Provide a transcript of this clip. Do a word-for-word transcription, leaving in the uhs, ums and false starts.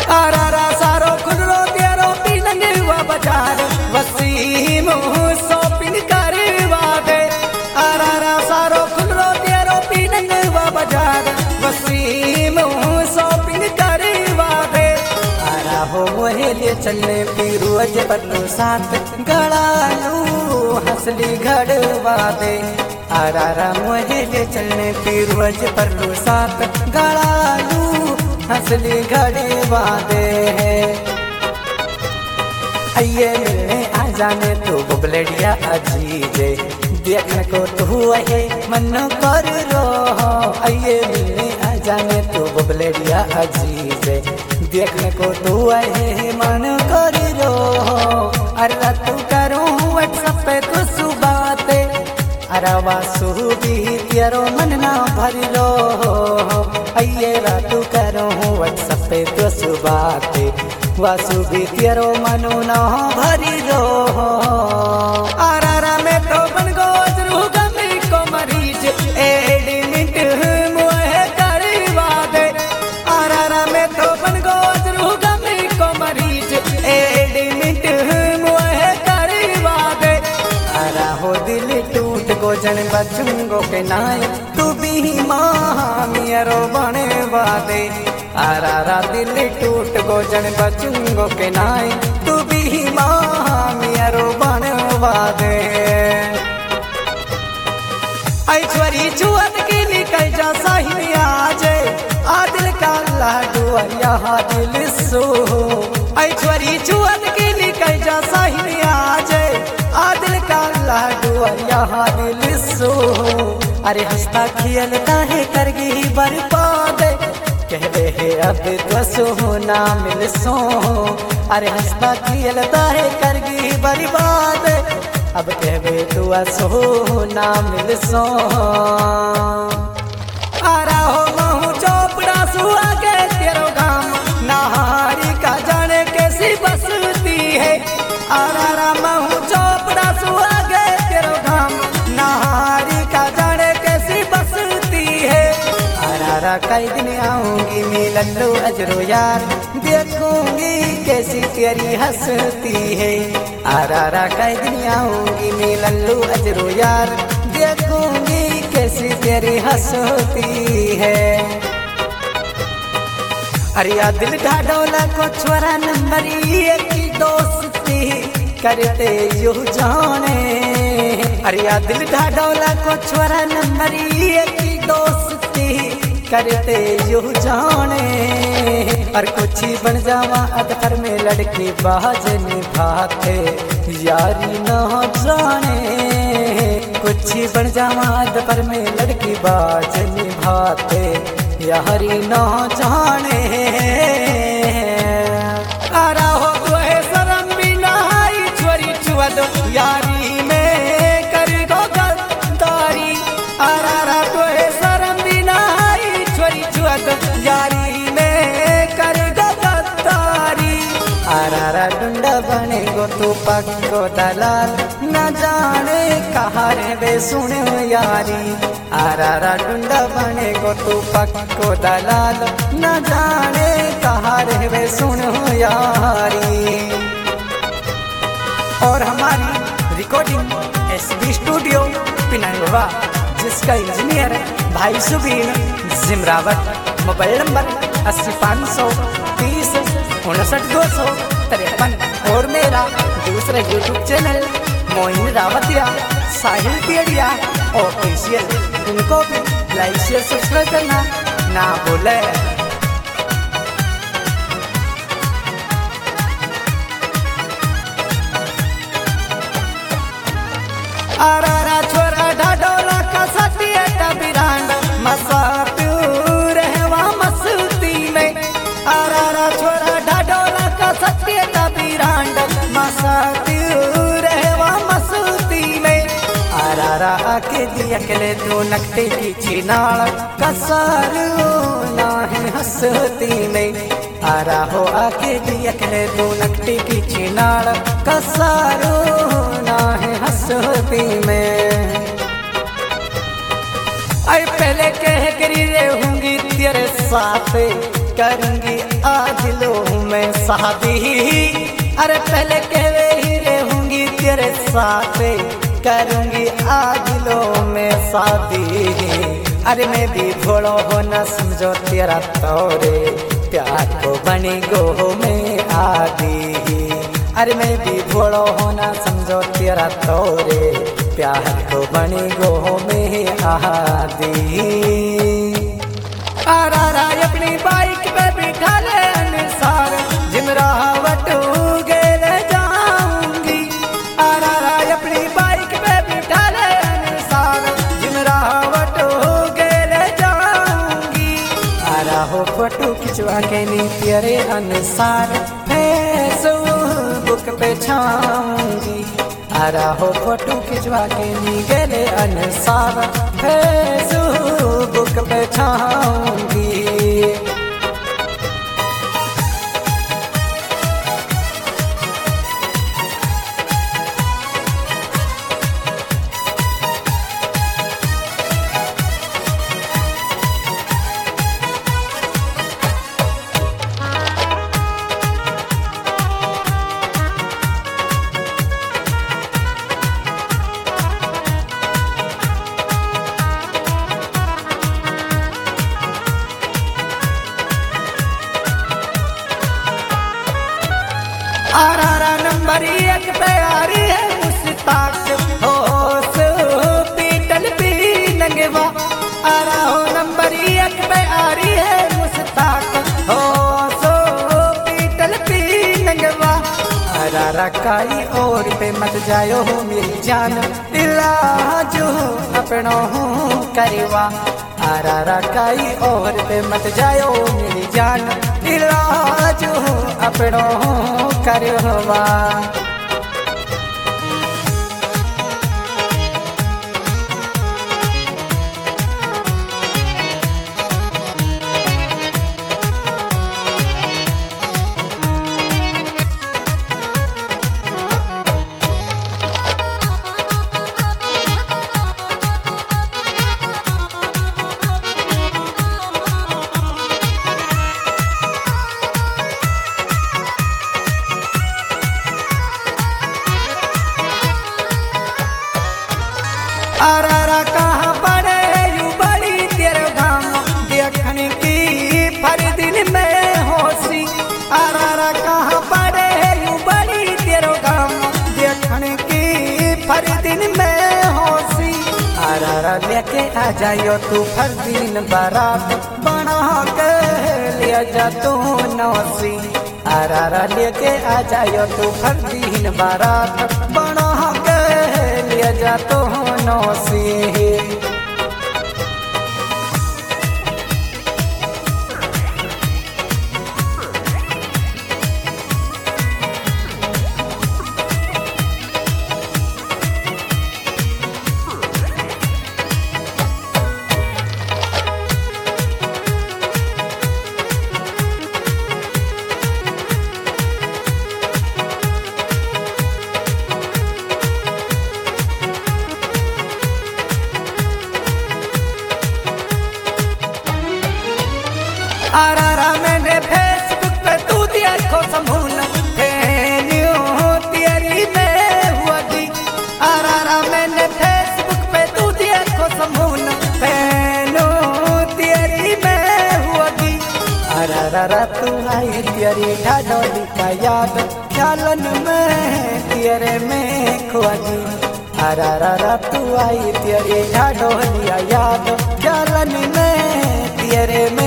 आरारा सारो खुदरो तेरो पीनंग वा बाजार वसीम शॉपिंग करवा दे। आरारा सारो खुदरो तेरो पीनंग वा बाजार वसीम शॉपिंग करवा दे। आरा हो मोहे लिए चलने फिरोज बदलो साथ गड़ालू हंसली घड़वा दे। आरारा मोहे लिए चलने फिरोज बदलो साथ गड़ालू हंसली घड़वा दे। आइए मिलने आ जाने तो बुबलड़िया अजीजे देखने को तू है मन कर रो। आइए मिलने आ जाने तो बुबलड़िया अजीजे देखने को तू है मन कर रो। अरे तू करूँ व्हाट्सएप पे तो सुबाते अरे वासु भी तेरो मन ना भर लो। आइए रातू करूँ व्हाट्सएप पे तो सुबाते वासु भी तेरो मनो ना भरी रो। आरारा में तो बन गो जरू गमी को मरीज एडमिट मुहे करवा दे। आरारा में तो बन गो जरू गमी को मरीज एडमिट मुहे करवा दे। आरा हो दिल टूट गो जन बचूंगो के नाय तू भी माँ मेरो बनवा दे। आरारा दिल टूट गो जन बचूंगो के नाय तू भी माँ मेरो बनवा दे। ऐश्वरी चुअत की निकल जा सही आजे आदिल का लाडू यहाँ दिल सो। ऐश्वरी चुअत की निकल जा सही आजे आदिल का लाडू यहाँ दिल सो। अरे हंसता खेलता है करगी बर्बाद कहते है अब तो सोना मिल सो। अरे हंसता खेलता है करगी बर्बाद अब कहवे तू सोना मिल सो। आरा हो महू चोपड़ा सुआ के तेरो गाम नहारी का जाने कैसी बसती है। आरा महू चोपड़ा सुआ के तेरो गाम नहारी का जाने कैसी बसती है। आरारा कई दिन आऊंगी मिलन लो अजरो यार देखूंगी कैसी तेरी हंसती है। आरारा कई दिन आऊंगी मिलन लो अजरो यार देखूंगी कैसी तेरी हंसती है। अरिया दिल ढाडोला को छोरा नंबर एक की दोस्ती करते यू जाने। अरिया दिल ढाडोला को छोरा नंबर एक की दोस्ती करते यू जाने। और कुछ ही बन जावा अदकर में लड़के बाज निभाते यारी न जाने। कुछ ही बन जावा अदकर में लड़की बाज निभाते यारी न जाने। आरा हो तो है शरम भी नहाई छोरी छुअद यारी में कर गो गद्दारी। आरा तो है शरम भी नहाई छोरी छुअद यारी में कर गो गद्दारी। आरारा डुंडा बने गो तू पक्को दलाल न जाने कहाँ रे बे सुन यारी। आरारा डुंडा बने गो तू पक्को दलाल न जाने कहाँ रे बे सुन यारी। और हमारी recording S B studio Pinangwa जिसका इंजीनियर है भाई सुबीन जिमरावत। मोबाइल नंबर अस्सी पाँच सौ तीस उनसठ दो सौ तिरपन। और मेरा दूसरा YouTube channel Moin Rawatiya Sahil Piyadiya official इनको भी लाइक शेयर सब्सक्राइब करना ना भूले। आरारा छोरा ढाडोला का सतिया टबिरांड मसा प्यूर रहवा मस्ती में। आरारा छोरा ढाडोला का सतिया टबिरांड मसा प्यूर रहवा मस्ती में। आरारा आके दिया कले तो नकटे की चिनाड़ कसारू ना है हंसती में। आरा हो आके दिया कले तो नकटे की चिनाड़ कसारू ना है हंसती में। आई पहले कह करी रहूंगी तेरे साथ करूंगी आज लो मैं शादी। अरे पहले कहवे ही रहूंगी तेरे साथ, करूंगी आज लो मैं शादी। अरे मैं भी भोलो हो न समझो तेरा तोरे, प्यार को बनी गो में आदि। अरे मैं भी भोलो हो न समझो तेरा तोरे, प्यार को बनी गो में आदि। आरारा अपनी बाइक पे बिठा ले अनुसार, जिमरावट गेले जाऊंगी। आरारा अपनी बाइक पे बिठा ले अनुसार, जिमरावट गेले जाऊंगी। आरा हो फोटो खिंचवा के नी तेरे अनुसार, फेसबुक पे छाऊंगी। आरा हो फोटो खिंचवा के नी गेले अनुसार, फेसबुक पे छाऊंगी। आरारा नंबर एक पे आ रही है मुस्ताक, होश पीटल पी नंगवा। आरा हो नंबर एक पे आ रही है मुस्ताक, होश पीटल पी नंगवा। आरारा काई और पे मत जायो हो मेरी जान, इलाज अपनो करवा। आरारा काई और पे मत जायो मेरी जान, इलाज अपनो करवा। आरारा कहाँ पड़े यू बड़ी तेरे गाम, देखने की फर दिन में होशी। आरारा कहाँ पड़े यू बड़ी तेरे गाम, देखने की फर दिन में होशी। आरारा लेके आ जायो तू फर दिन बारात, बना के ले जा तू नौसी। आरारा लेके आ जायो तू फर दिन बारात, बना के ले जा तू नौसी। आरारा मैंने फेसबुक पे तू दिया को संभूल, तेरी में हुआ दी। आरारा मैंने फेसबुक पे तू दिया को संभूल, तेरी में हुआ दी। आरारा तू आई तेरी ढाडोली का याद, ख्यालन में तेरे में खुआ दी। आरारा तू आई तेरी ढाडोली याद, ख्यालन में तेरे में